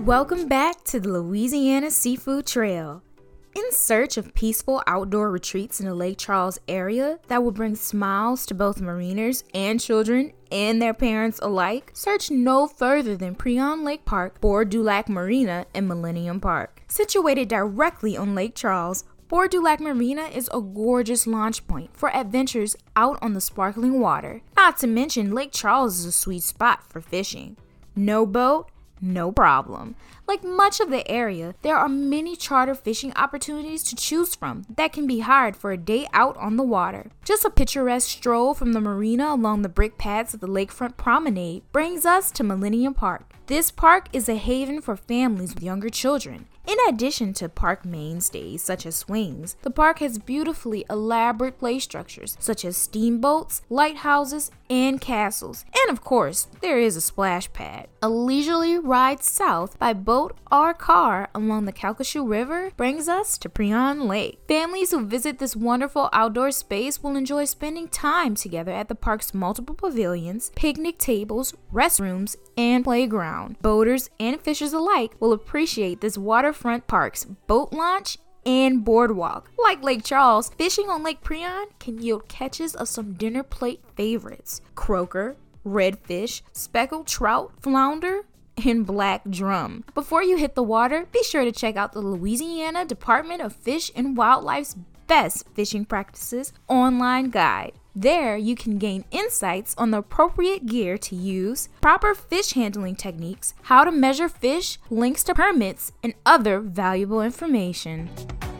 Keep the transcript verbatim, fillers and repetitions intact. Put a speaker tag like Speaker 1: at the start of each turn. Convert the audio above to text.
Speaker 1: Welcome back to the Louisiana Seafood Trail. In search of peaceful outdoor retreats in the Lake Charles area that will bring smiles to both mariners and children and their parents alike, search no further than Prien Lake Park, Bois du Lac Marina, and Millennium Park. Situated directly on Lake Charles, Bois du Lac Marina is a gorgeous launch point for adventures out on the sparkling water. Not to mention, Lake Charles is a sweet spot for fishing. No boat? No problem. Like much of the area, there are many charter fishing opportunities to choose from that can be hired for a day out on the water. Just a picturesque stroll from the marina along the brick paths of the lakefront promenade brings us to Millennium Park. This park is a haven for families with younger children. In addition to park mainstays such as swings, the park has beautifully elaborate play structures such as steamboats, lighthouses, and castles. And of course, there is a splash pad. A leisurely ride south by boat or car along the Calcasieu River brings us to Prien Lake. Families who visit this wonderful outdoor space will enjoy spending time together at the park's multiple pavilions, picnic tables, restrooms, and playground. Boaters and fishers alike will appreciate this waterfront park's boat launch and boardwalk. Like Lake Charles, fishing on Lake Prien can yield catches of some dinner plate favorites: croaker, redfish, speckled trout, flounder, and black drum. Before you hit the water, be sure to check out the Louisiana Department of Fish and Wildlife's Best Fishing Practices online guide. There, you can gain insights on the appropriate gear to use, proper fish handling techniques, how to measure fish, links to permits, and other valuable information.